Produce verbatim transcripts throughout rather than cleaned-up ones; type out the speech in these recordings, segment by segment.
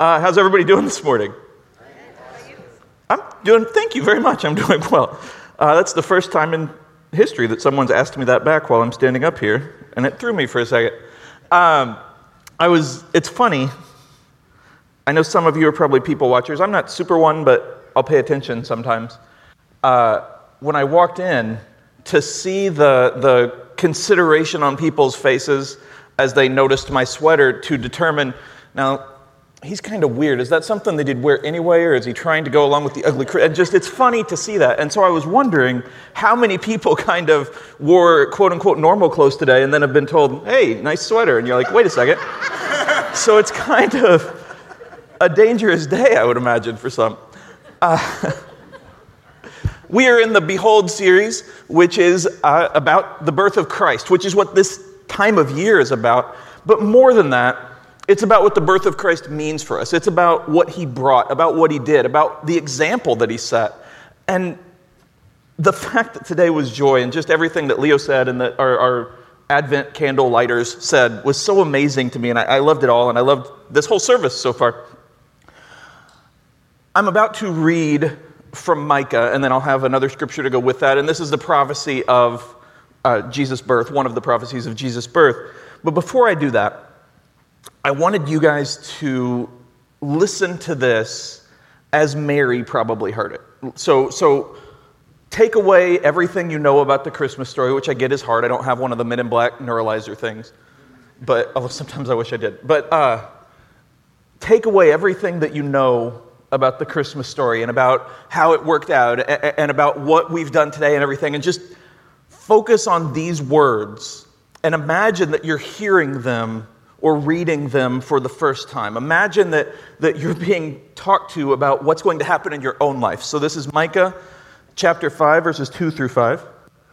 Uh, how's everybody doing this morning? I'm doing, thank you very much. I'm doing well. Uh, that's the first time in history that someone's asked me that back while I'm standing up here, and it threw me for a second. Um, I was, it's funny. I know some of you are probably people watchers. I'm not super one, but I'll pay attention sometimes. Uh, when I walked in, to see the the consideration on people's faces as they noticed my sweater to determine, now, he's kind of weird. Is that something they did wear anyway, or is he trying to go along with the ugly? And just, it's funny to see that. And so I was wondering how many people kind of wore quote-unquote normal clothes today and then have been told, hey, nice sweater. And you're like, wait a second. So it's kind of a dangerous day, I would imagine, for some. Uh, we are in the Behold series, which is uh, about the birth of Christ, which is what this time of year is about. But more than that, it's about what the birth of Christ means for us. It's about what he brought, about what he did, about the example that he set. And the fact that today was joy, and just everything that Leo said and that our, our Advent candle lighters said was so amazing to me, and I, I loved it all, and I loved this whole service so far. I'm about to read from Micah, and then I'll have another scripture to go with that, and this is the prophecy of uh, Jesus' birth, one of the prophecies of Jesus' birth. But before I do that, I wanted you guys to listen to this as Mary probably heard it. So, so take away everything you know about the Christmas story, which I get is hard. I don't have one of the Men in Black neuralizer things, but although sometimes I wish I did. But uh, take away everything that you know about the Christmas story and about how it worked out and about what we've done today and everything, and just focus on these words and imagine that you're hearing them or reading them for the first time. Imagine that, that you're being talked to about what's going to happen in your own life. So this is Micah chapter five, verses two through five.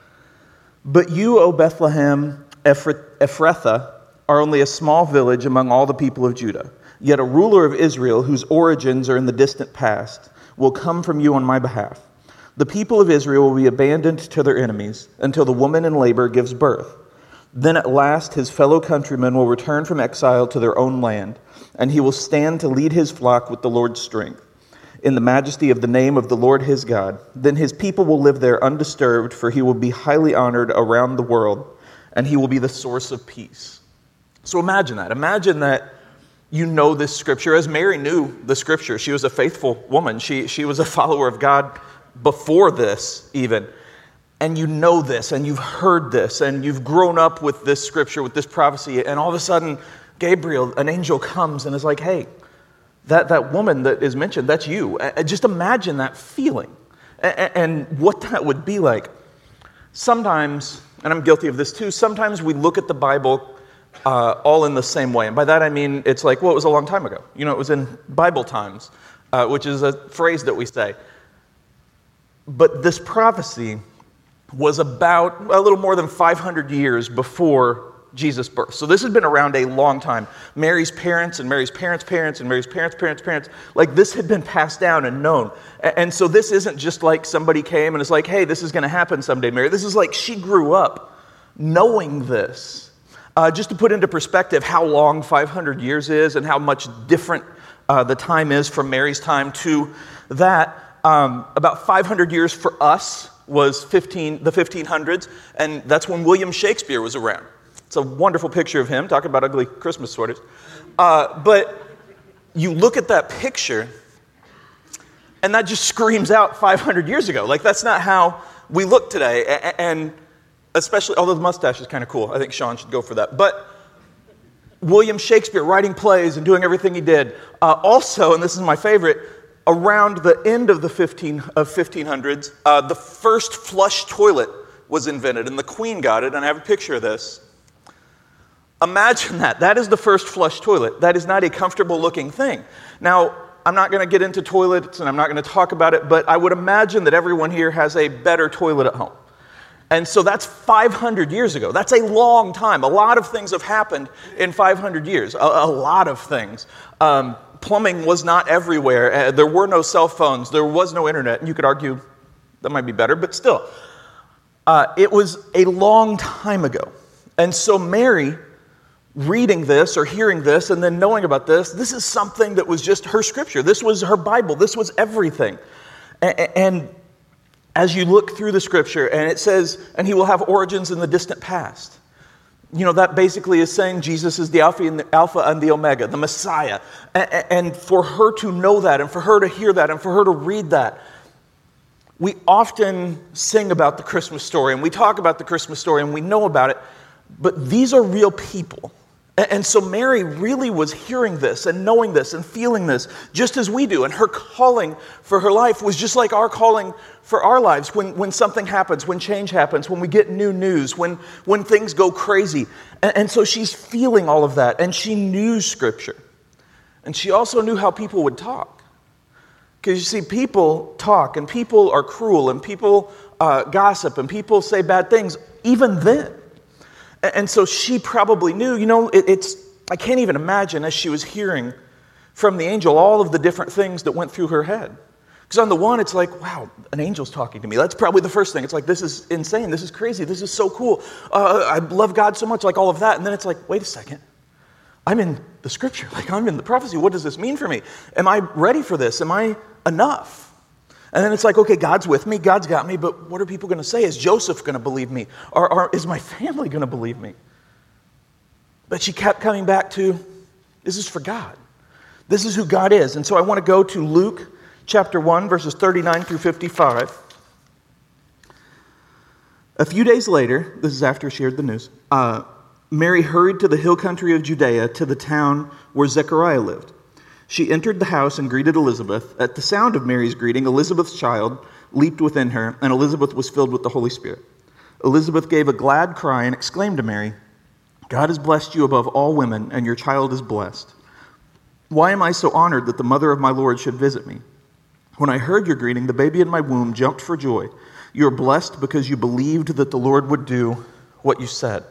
But you, O Bethlehem Ephrathah, are only a small village among all the people of Judah. Yet a ruler of Israel, whose origins are in the distant past, will come from you on my behalf. The people of Israel will be abandoned to their enemies until the woman in labor gives birth. Then at last his fellow countrymen will return from exile to their own land, and he will stand to lead his flock with the Lord's strength, in the majesty of the name of the Lord his God. Then his people will live there undisturbed, for he will be highly honored around the world, and he will be the source of peace. So imagine that. Imagine that you know this scripture, as Mary knew the scripture. She was a faithful woman. She, she was a follower of God before this even. And you know this, and you've heard this, and you've grown up with this scripture, with this prophecy, and all of a sudden, Gabriel, an angel, comes and is like, hey, that, that woman that is mentioned, that's you. And just imagine that feeling and, and what that would be like. Sometimes, and I'm guilty of this too, sometimes we look at the Bible uh, all in the same way. And by that I mean, it's like, well, it was a long time ago. You know, it was in Bible times, uh, which is a phrase that we say. But this prophecy was about a little more than five hundred years before Jesus' birth. So this has been around a long time. Mary's parents and Mary's parents' parents and Mary's parents' parents' parents, like this had been passed down and known. And so this isn't just like somebody came and is like, hey, this is going to happen someday, Mary. This is like she grew up knowing this. Uh, just to put into perspective how long five hundred years is and how much different uh, the time is from Mary's time to that, um, about five hundred years for us was fifteen, the fifteen hundreds, and that's when William Shakespeare was around. It's a wonderful picture of him, talking about ugly Christmas sweaters. Uh, but you look at that picture, and that just screams out five hundred years ago. Like, that's not how we look today, and especially, although the mustache is kind of cool. I think Sean should go for that. But William Shakespeare writing plays and doing everything he did. Uh, also, and this is my favorite, around the end of the fifteen of fifteen hundreds, uh, the first flush toilet was invented, and the Queen got it, and I have a picture of this. Imagine that. That is the first flush toilet. That is not a comfortable-looking thing. Now, I'm not going to get into toilets, and I'm not going to talk about it, but I would imagine that everyone here has a better toilet at home. And so that's five hundred years ago. That's a long time. A lot of things have happened in five hundred years. A, a lot of things. Um, plumbing was not everywhere. Uh, there were no cell phones. There was no internet. And you could argue that might be better, but still. Uh, it was a long time ago. And so Mary reading this or hearing this and then knowing about this, this is something that was just her scripture. This was her Bible. This was everything. And as you look through the scripture, and it says, and he will have origins in the distant past. You know, that basically is saying Jesus is the Alpha and the, Alpha and the Omega, the Messiah. And for her to know that, and for her to hear that, and for her to read that, we often sing about the Christmas story, and we talk about the Christmas story, and we know about it, but these are real people. And so Mary really was hearing this and knowing this and feeling this just as we do. And her calling for her life was just like our calling for our lives. When, when something happens, when change happens, when we get new news, when, when things go crazy. And, and so she's feeling all of that. And she knew Scripture. And she also knew how people would talk. Because you see, people talk, and people are cruel, and people uh, gossip, and people say bad things, even then. And so she probably knew, you know, it, it's, I can't even imagine as she was hearing from the angel all of the different things that went through her head. Because on the one, it's like, wow, an angel's talking to me. That's probably the first thing. It's like, this is insane. This is crazy. This is so cool. Uh, I love God so much, like all of that. And then it's like, wait a second. I'm in the scripture. Like, I'm in the prophecy. What does this mean for me? Am I ready for this? Am I enough? And then it's like, okay, God's with me, God's got me, but what are people going to say? Is Joseph going to believe me? Or, or is my family going to believe me? But she kept coming back to, this is for God. This is who God is. And so I want to go to Luke chapter one, verses thirty-nine through fifty-five. A few days later, this is after she heard the news, uh, Mary hurried to the hill country of Judea, to the town where Zechariah lived. She entered the house and greeted Elizabeth. At the sound of Mary's greeting, Elizabeth's child leaped within her, and Elizabeth was filled with the Holy Spirit. Elizabeth gave a glad cry and exclaimed to Mary, God has blessed you above all women, and your child is blessed. Why am I so honored that the mother of my Lord should visit me? When I heard your greeting, the baby in my womb jumped for joy. You are blessed because you believed that the Lord would do what you said.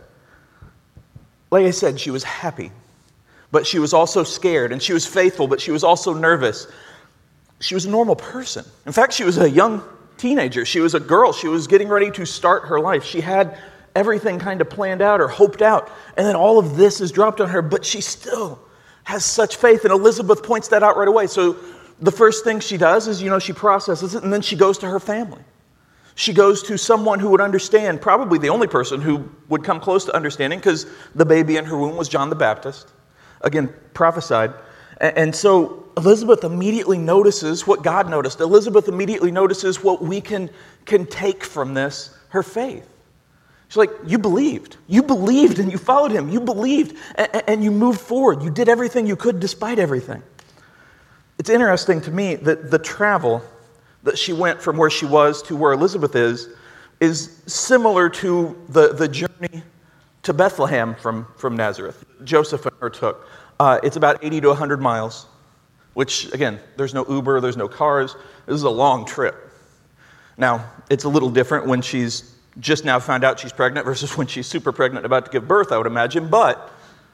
Like I said, she was happy. But she was also scared, and she was faithful, but she was also nervous. She was a normal person. In fact, she was a young teenager. She was a girl. She was getting ready to start her life. She had everything kind of planned out or hoped out. And then all of this is dropped on her, but she still has such faith. And Elizabeth points that out right away. So the first thing she does is, you know, she processes it, and then she goes to her family. She goes to someone who would understand, probably the only person who would come close to understanding, because the baby in her womb was John the Baptist. Again, prophesied. And so Elizabeth immediately notices what God noticed. Elizabeth immediately notices what we can, can take from this, her faith. She's like, you believed. You believed and you followed him. You believed and, and you moved forward. You did everything you could despite everything. It's interesting to me that the travel that she went from where she was to where Elizabeth is, is similar to the, the journey to Bethlehem from, from Nazareth. Joseph and her took. Uh, it's about eighty to one hundred miles, which, again, there's no Uber, there's no cars. This is a long trip. Now, it's a little different when she's just now found out she's pregnant versus when she's super pregnant about to give birth, I would imagine. But,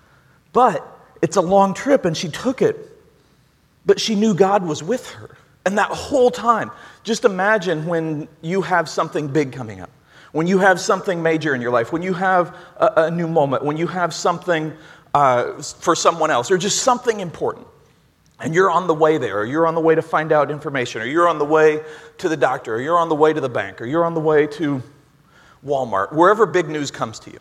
but it's a long trip, and she took it. But she knew God was with her. And that whole time, just imagine when you have something big coming up. When you have something major in your life, when you have a, a new moment, when you have something uh, for someone else, or just something important, and you're on the way there, or you're on the way to find out information, or you're on the way to the doctor, or you're on the way to the bank, or you're on the way to Walmart, wherever big news comes to you.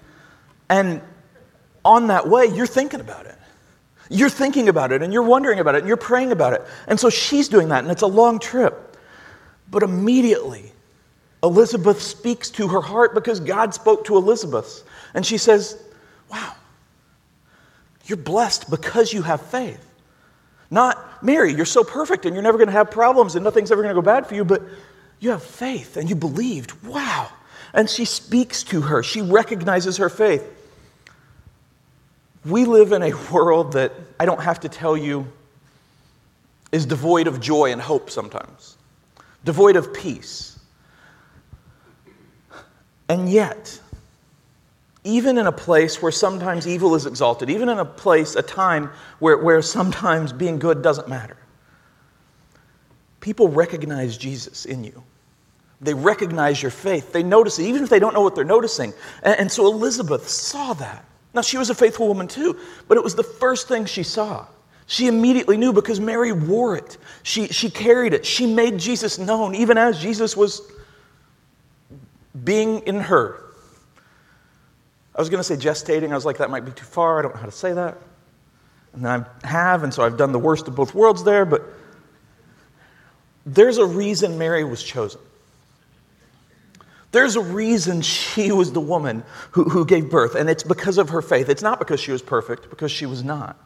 And on that way, you're thinking about it. You're thinking about it, and you're wondering about it, and you're praying about it. And so she's doing that, and it's a long trip. But immediately, Elizabeth speaks to her heart because God spoke to Elizabeth. And she says, wow, you're blessed because you have faith. Not, Mary, you're so perfect and you're never going to have problems and nothing's ever going to go bad for you, but you have faith and you believed. Wow. And she speaks to her. She recognizes her faith. We live in a world that, I don't have to tell you, is devoid of joy and hope sometimes. Devoid of peace. And yet, even in a place where sometimes evil is exalted, even in a place, a time where, where sometimes being good doesn't matter, people recognize Jesus in you. They recognize your faith. They notice it, even if they don't know what they're noticing. And, and so Elizabeth saw that. Now, she was a faithful woman too, but it was the first thing she saw. She immediately knew because Mary wore it. She, she carried it. She made Jesus known, even as Jesus was being in her. I was going to say gestating. I was like, that might be too far. I don't know how to say that. And then I have, and so I've done the worst of both worlds there, but there's a reason Mary was chosen. There's a reason she was the woman who, who gave birth, and it's because of her faith. It's not because she was perfect, because she was not.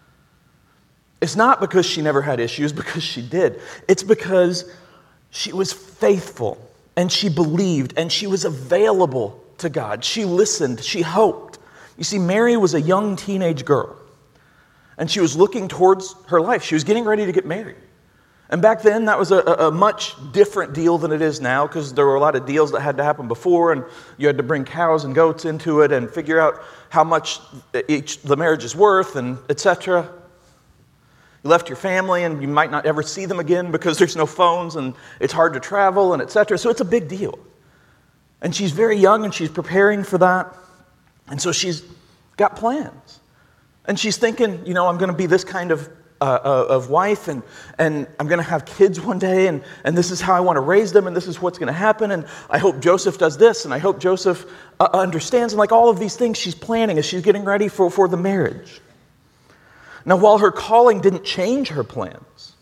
It's not because she never had issues, because she did. It's because she was faithful, and she believed, and she was available to God. She listened, she hoped. You see, Mary was a young teenage girl, and she was looking towards her life. She was getting ready to get married. And back then, that was a, a much different deal than it is now, because there were a lot of deals that had to happen before, and you had to bring cows and goats into it and figure out how much each the marriage is worth, and et cetera. You left your family, and you might not ever see them again because there's no phones, and it's hard to travel, and et cetera. So it's a big deal. And she's very young, and she's preparing for that. And so she's got plans. And she's thinking, you know, I'm going to be this kind of Uh, of wife, and, and I'm going to have kids one day, and, and this is how I want to raise them, and this is what's going to happen, and I hope Joseph does this, and I hope Joseph uh, understands, and like all of these things she's planning as she's getting ready for, for the marriage. Now, while her calling didn't change her plans,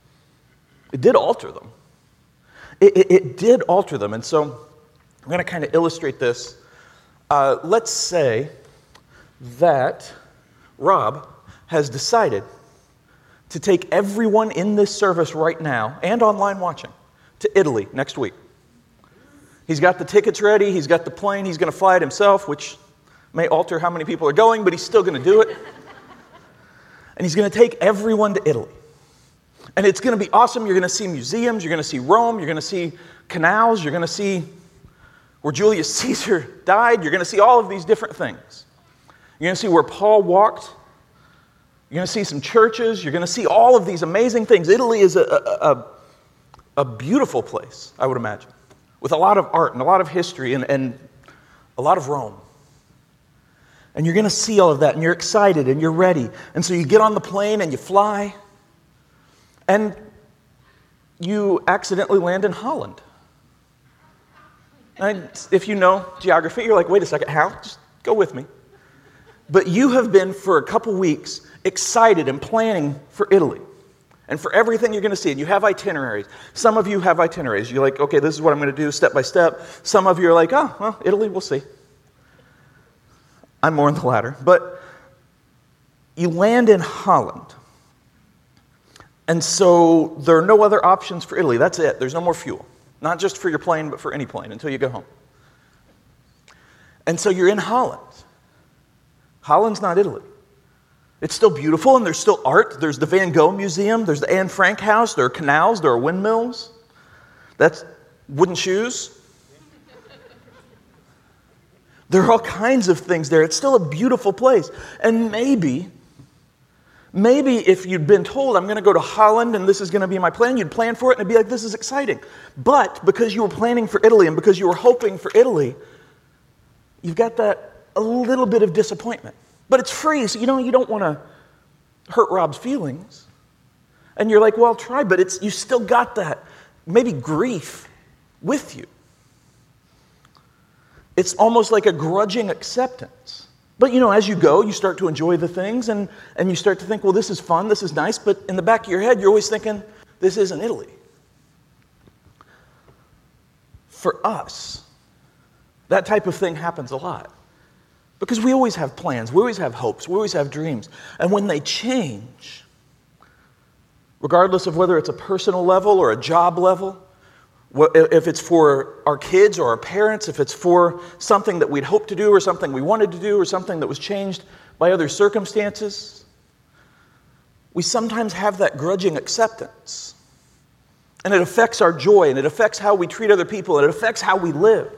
it did alter them. It, it, it did alter them, and so I'm going to kind of illustrate this. Uh, let's say that Rob has decided to take everyone in this service right now and online watching to Italy next week. He's got the tickets ready. He's got the plane. He's going to fly it himself, which may alter how many people are going, but he's still going to do it. And he's going to take everyone to Italy. And it's going to be awesome. You're going to see museums. You're going to see Rome. You're going to see canals. You're going to see where Julius Caesar died. You're going to see all of these different things. You're going to see where Paul walked. You're going to see some churches. You're going to see all of these amazing things. Italy is a, a, a beautiful place, I would imagine, with a lot of art and a lot of history and, and a lot of Rome. And you're going to see all of that, and you're excited, and you're ready. And so you get on the plane, and you fly, and you accidentally land in Holland. And if you know geography, you're like, wait a second, how? Just go with me. But you have been, for a couple weeks, excited and planning for Italy and for everything you're going to see. And you have itineraries. Some of you have itineraries. You're like, okay, this is what I'm going to do step by step. Some of you are like, oh, well, Italy, we'll see. I'm more in the latter. But you land in Holland. And so there are no other options for Italy. That's it. There's no more fuel. Not just for your plane, but for any plane until you go home. And so you're in Holland. Holland's not Italy. It's still beautiful, and there's still art. There's the Van Gogh Museum. There's the Anne Frank House. There are canals. There are windmills. That's wooden shoes. There are all kinds of things there. It's still a beautiful place. And maybe, maybe if you'd been told, I'm going to go to Holland, and this is going to be my plan, you'd plan for it, and it'd be like, this is exciting. But because you were planning for Italy, and because you were hoping for Italy, you've got that a little bit of disappointment. But it's free, so you know you don't want to hurt Rob's feelings. And you're like, well, I'll try, but it's you still got that maybe grief with you. It's almost like a grudging acceptance. But you know, as you go, you start to enjoy the things, and, and you start to think, well, this is fun, this is nice, but in the back of your head, you're always thinking, this isn't Italy. For us, that type of thing happens a lot. Because we always have plans, we always have hopes, we always have dreams. And when they change, regardless of whether it's a personal level or a job level, if it's for our kids or our parents, if it's for something that we'd hoped to do or something we wanted to do or something that was changed by other circumstances, we sometimes have that grudging acceptance. And it affects our joy, and it affects how we treat other people, and it affects how we live.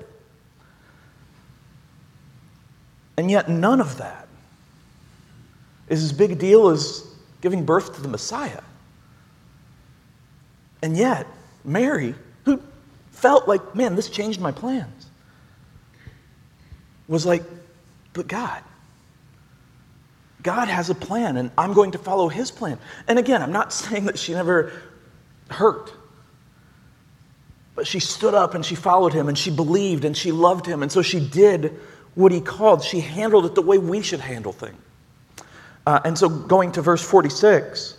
And yet none of that is as big a deal as giving birth to the Messiah. And yet, Mary, who felt like, man, this changed my plans, was like, but God, God has a plan, and I'm going to follow his plan. And again, I'm not saying that she never hurt. But she stood up and she followed him and she believed and she loved him. And so she did what he called. She handled it the way we should handle things. Uh, and so going to verse forty-six,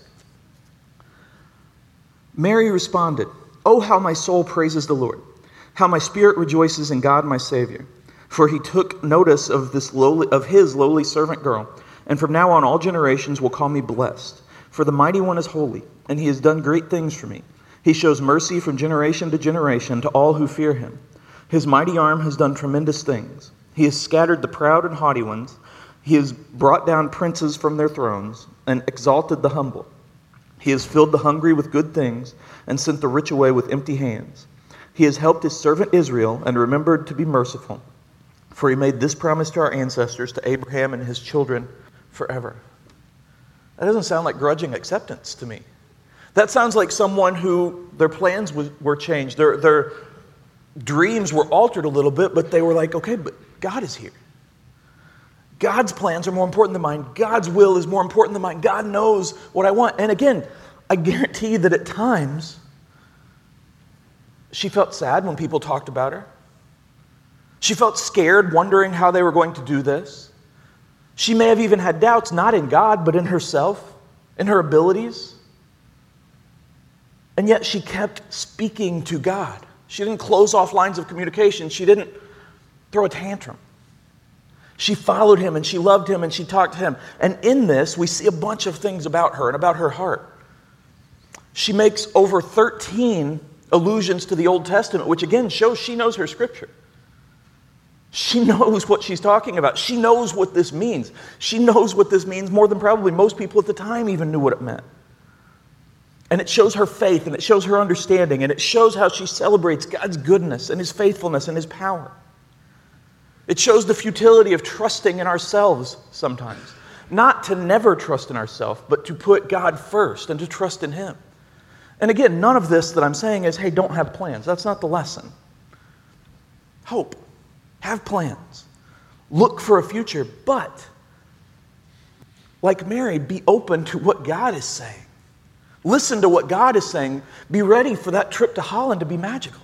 Mary responded, "Oh, how my soul praises the Lord, how my spirit rejoices in God my Savior. For he took notice of this lowly, of his lowly servant girl. And from now on all generations will call me blessed. For the Mighty One is holy, and he has done great things for me. He shows mercy from generation to generation to all who fear him. His mighty arm has done tremendous things. He has scattered the proud and haughty ones. He has brought down princes from their thrones and exalted the humble. He has filled the hungry with good things and sent the rich away with empty hands. He has helped his servant Israel and remembered to be merciful. For he made this promise to our ancestors, to Abraham and his children forever." That doesn't sound like grudging acceptance to me. That sounds like someone who their plans was, were changed. Their, their dreams were altered a little bit, but they were like, okay, but God is here. God's plans are more important than mine. God's will is more important than mine. God knows what I want. And again, I guarantee that at times, she felt sad when people talked about her. She felt scared, wondering how they were going to do this. She may have even had doubts, not in God, but in herself, in her abilities. And yet she kept speaking to God. She didn't close off lines of communication. She didn't throw a tantrum. She followed him and she loved him and she talked to him. And in this, we see a bunch of things about her and about her heart. She makes over thirteen allusions to the Old Testament, which again shows she knows her scripture. She knows what she's talking about. She knows what this means. She knows what this means more than probably most people at the time even knew what it meant. And it shows her faith, and it shows her understanding, and it shows how she celebrates God's goodness and his faithfulness and his power. It shows the futility of trusting in ourselves sometimes. Not to never trust in ourselves, but to put God first and to trust in him. And again, none of this that I'm saying is, hey, don't have plans. That's not the lesson. Hope. Have plans. Look for a future, but like Mary, be open to what God is saying. Listen to what God is saying. Be ready for that trip to Holland to be magical.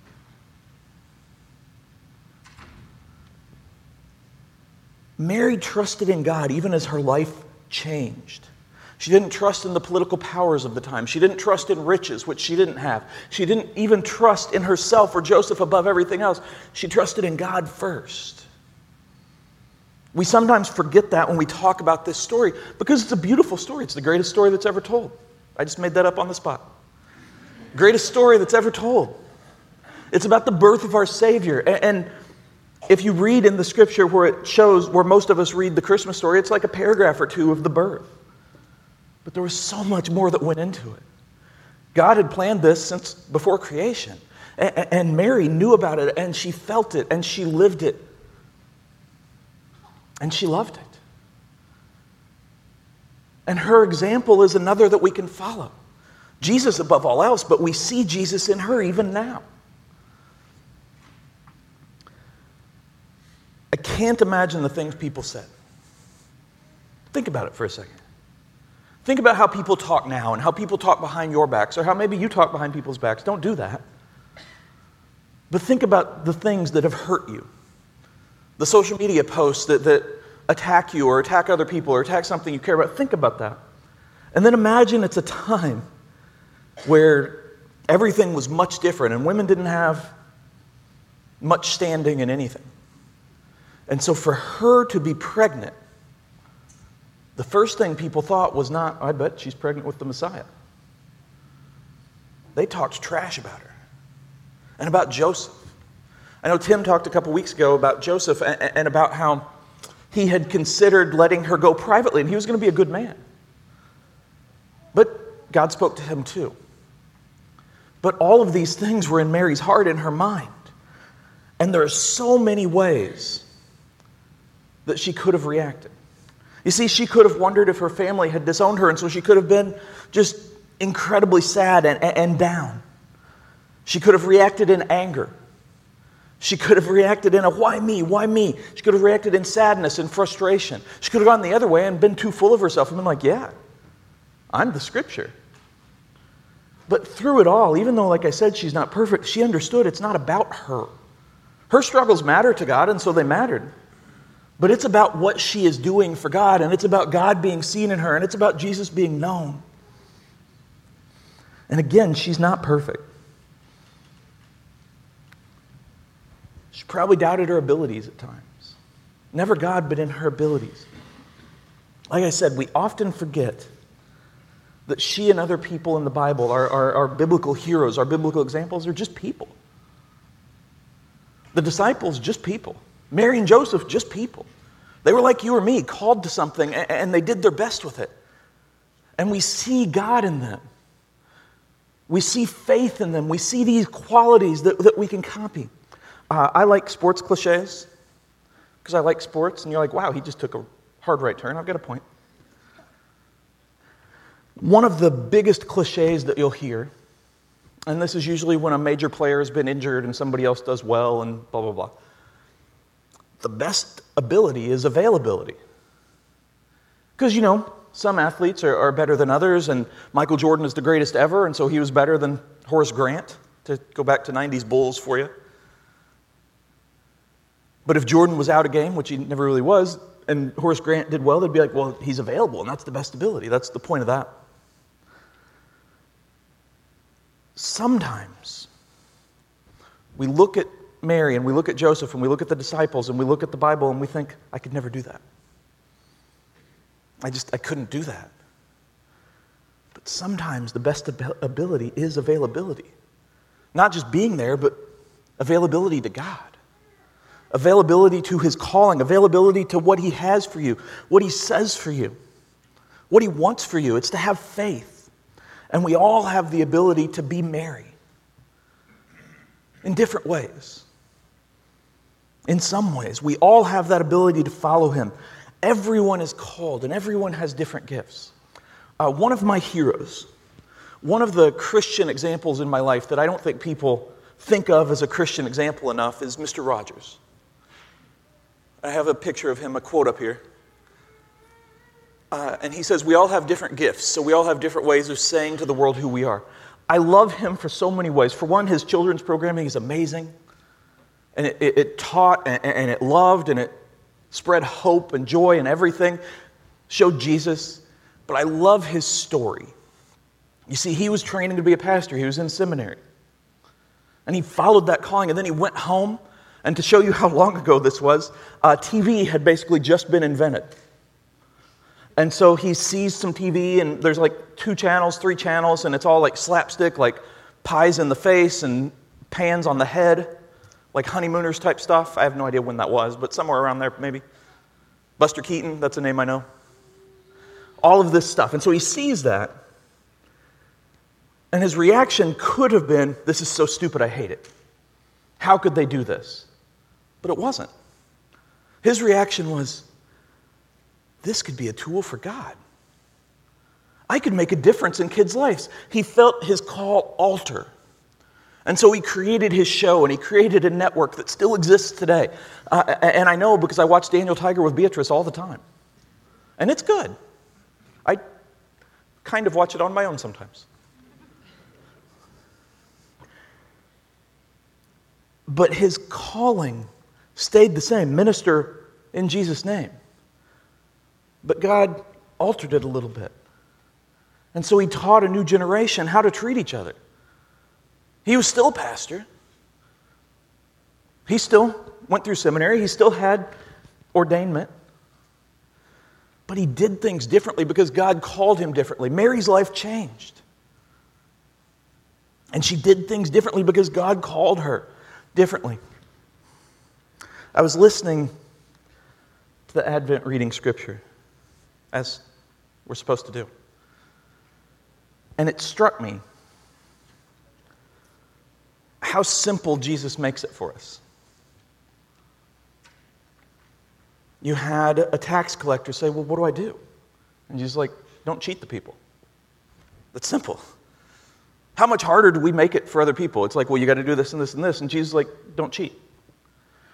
Mary trusted in God even as her life changed. She didn't trust in the political powers of the time. She didn't trust in riches, which she didn't have. She didn't even trust in herself or Joseph above everything else. She trusted in God first. We sometimes forget that when we talk about this story because it's a beautiful story. It's the greatest story that's ever told. I just made that up on the spot. Greatest story that's ever told. It's about the birth of our Savior. And if you read in the scripture where it shows, where most of us read the Christmas story, it's like a paragraph or two of the birth. But there was so much more that went into it. God had planned this since before creation. And Mary knew about it, and she felt it, and she lived it. And she loved it. And her example is another that we can follow. Jesus above all else, but we see Jesus in her even now. I can't imagine the things people said. Think about it for a second. Think about how people talk now and how people talk behind your backs, or how maybe you talk behind people's backs. Don't do that. But think about the things that have hurt you. The social media posts that, that attack you or attack other people or attack something you care about. Think about that. And then imagine it's a time where everything was much different and women didn't have much standing in anything. And so for her to be pregnant, the first thing people thought was not, I bet she's pregnant with the Messiah. They talked trash about her and about Joseph. I know Tim talked a couple weeks ago about Joseph and, and about how he had considered letting her go privately, and he was going to be a good man. But God spoke to him too. But all of these things were in Mary's heart and her mind. And there are so many ways that she could have reacted. You see, she could have wondered if her family had disowned her, and so she could have been just incredibly sad and, and down. She could have reacted in anger. She could have reacted in a why me, why me? She could have reacted in sadness and frustration. She could have gone the other way and been too full of herself and been like, yeah, I'm the Scripture. But through it all, even though, like I said, she's not perfect, she understood it's not about her. Her struggles matter to God, and so they mattered. But it's about what she is doing for God, and it's about God being seen in her, and it's about Jesus being known. And again, she's not perfect. She probably doubted her abilities at times. Never God, but in her abilities. Like I said, we often forget that she and other people in the Bible, our, our, our biblical heroes, our biblical examples, are just people. The disciples, just people. Mary and Joseph, just people. They were like you or me, called to something, and they did their best with it. And we see God in them. We see faith in them. We see these qualities that, that we can copy. Uh, I like sports cliches because I like sports, and you're like, wow, he just took a hard right turn. I've got a point. One of the biggest cliches that you'll hear, and this is usually when a major player has been injured and somebody else does well and blah, blah, blah. The best ability is availability. Because, you know, some athletes are, are better than others, and Michael Jordan is the greatest ever, and so he was better than Horace Grant, to go back to nineties Bulls for you. But if Jordan was out a game, which he never really was, and Horace Grant did well, they'd be like, well, he's available, and that's the best ability. That's the point of that. Sometimes we look at Mary and we look at Joseph and we look at the disciples and we look at the Bible and we think, I could never do that. I just, I couldn't do that. But sometimes the best ability is availability. Not just being there, but availability to God. Availability to His calling, availability to what He has for you, what He says for you, what He wants for you. It's to have faith. And we all have the ability to be Mary in different ways. In some ways, we all have that ability to follow Him. Everyone is called, and everyone has different gifts. Uh, one of my heroes, one of the Christian examples in my life that I don't think people think of as a Christian example enough is Mister Rogers. I have a picture of him, a quote up here. Uh, and he says, we all have different gifts, so we all have different ways of saying to the world who we are. I love him for so many ways. For one, his children's programming is amazing. And it, it, it taught, and, and it loved, and it spread hope and joy and everything. Showed Jesus. But I love his story. You see, he was training to be a pastor. He was in seminary. And he followed that calling, and then he went home. And to show you how long ago this was, uh, T V had basically just been invented. And so he sees some T V, and there's like two channels, three channels, and it's all like slapstick, like pies in the face and pans on the head, like Honeymooners type stuff. I have no idea when that was, but somewhere around there maybe. Buster Keaton, that's a name I know. All of this stuff. And so he sees that, and his reaction could have been, this is so stupid, I hate it. How could they do this? But it wasn't. His reaction was, this could be a tool for God. I could make a difference in kids' lives. He felt his call alter. And so he created his show, and he created a network that still exists today. Uh, and I know because I watch Daniel Tiger with Beatrice all the time. And it's good. I kind of watch it on my own sometimes. But his calling stayed the same, minister in Jesus' name. But God altered it a little bit. And so he taught a new generation how to treat each other. He was still a pastor. He still went through seminary. He still had ordainment. But he did things differently because God called him differently. Mary's life changed. And she did things differently because God called her differently. I was listening to the Advent reading Scripture, as we're supposed to do. And it struck me how simple Jesus makes it for us. You had a tax collector say, well, what do I do? And Jesus is like, don't cheat the people. That's simple. How much harder do we make it for other people? It's like, well, you got to do this and this and this. And Jesus is like, don't cheat.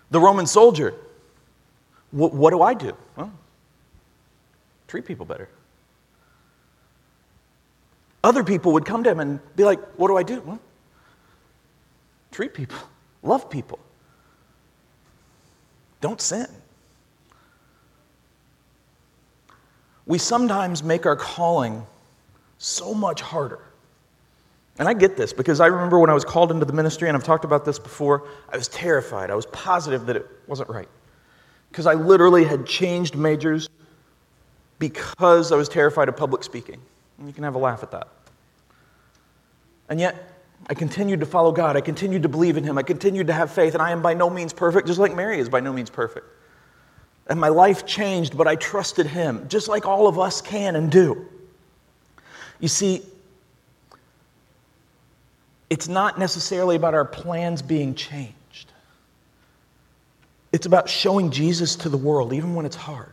The Roman soldier, what, what do I do? Well, treat people better. Other people would come to him and be like, what do I do? Well, treat people, love people. Don't sin. We sometimes make our calling so much harder. And I get this because I remember when I was called into the ministry, and I've talked about this before, I was terrified. I was positive that it wasn't right. Because I literally had changed majors because I was terrified of public speaking. And you can have a laugh at that. And yet, I continued to follow God. I continued to believe in Him. I continued to have faith. And I am by no means perfect, just like Mary is by no means perfect. And my life changed, but I trusted Him, just like all of us can and do. You see, it's not necessarily about our plans being changed. It's about showing Jesus to the world, even when it's hard.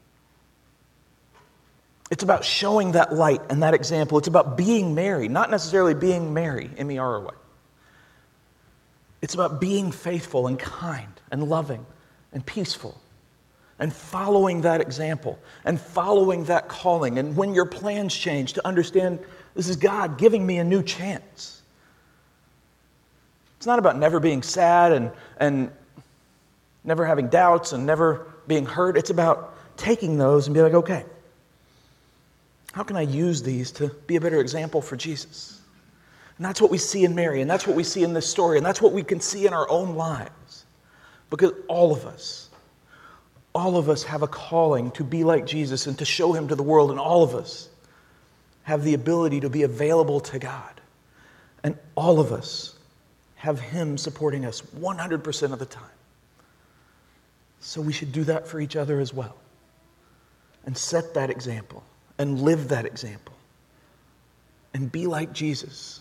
It's about showing that light and that example. It's about being Mary, not necessarily being Mary, M E R R Y. It's about being faithful and kind and loving and peaceful and following that example and following that calling. And when your plans change, to understand this is God giving me a new chance. It's not about never being sad and, and never having doubts and never being hurt. It's about taking those and be like, okay, how can I use these to be a better example for Jesus? And that's what we see in Mary, and that's what we see in this story, and that's what we can see in our own lives. Because all of us, all of us have a calling to be like Jesus and to show Him to the world, and all of us have the ability to be available to God. And all of us have Him supporting us one hundred percent of the time. So we should do that for each other as well. And set that example. And live that example. And be like Jesus.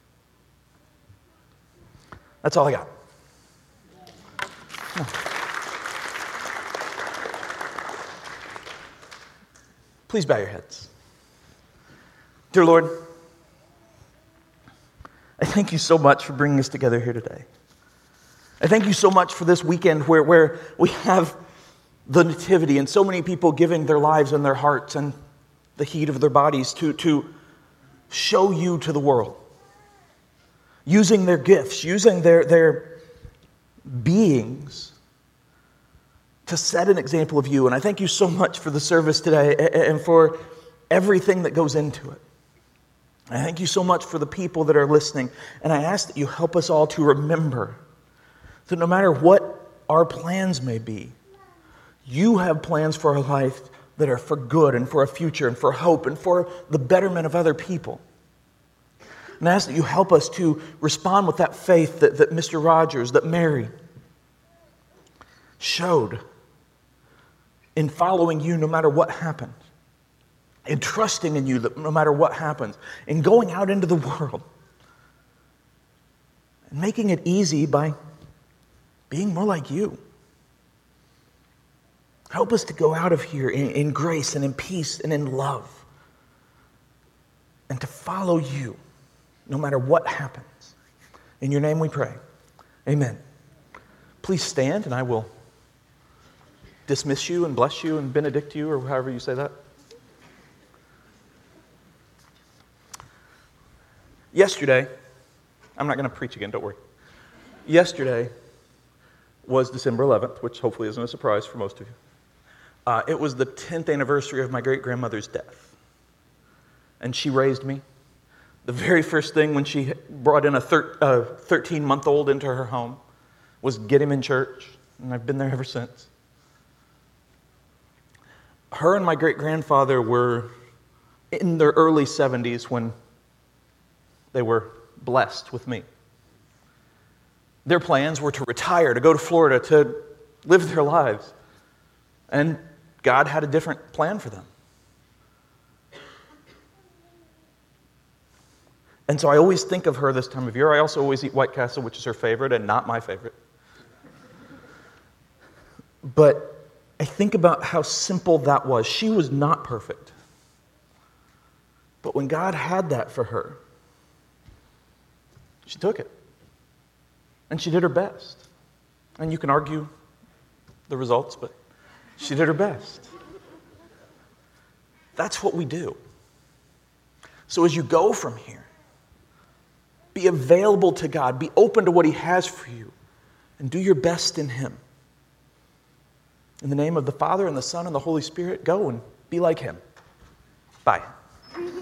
That's all I got. Oh. Please bow your heads. Dear Lord, I thank you so much for bringing us together here today. I thank you so much for this weekend where, where we have the nativity and so many people giving their lives and their hearts and the heat of their bodies to, to show you to the world. Using their gifts, using their, their beings to set an example of you. And I thank you so much for the service today and for everything that goes into it. I thank you so much for the people that are listening. And I ask that you help us all to remember that no matter what our plans may be, you have plans for our life that are for good and for a future and for hope and for the betterment of other people. And I ask that you help us to respond with that faith that, that Mister Rogers, that Mary showed in following you no matter what happened, in trusting in you that no matter what happens, in going out into the world, and making it easy by being more like you. Help us to go out of here in, in grace and in peace and in love. And to follow you no matter what happens. In your name we pray. Amen. Please stand and I will dismiss you and bless you and benedict you, or however you say that. Yesterday, I'm not going to preach again, don't worry. Yesterday was December eleventh, which hopefully isn't a surprise for most of you. Uh, it was the tenth anniversary of my great-grandmother's death. And she raised me. The very first thing when she brought in a thirteen-month-old into her home was get him in church. And I've been there ever since. Her and my great-grandfather were in their early seventies when they were blessed with me. Their plans were to retire, to go to Florida, to live their lives. And God had a different plan for them. And so I always think of her this time of year. I also always eat White Castle, which is her favorite and not my favorite. But I think about how simple that was. She was not perfect. But when God had that for her, she took it. And she did her best. And you can argue the results, but she did her best. That's what we do. So as you go from here, be available to God, be open to what He has for you, and do your best in Him. In the name of the Father, and the Son, and the Holy Spirit, go and be like Him. Bye.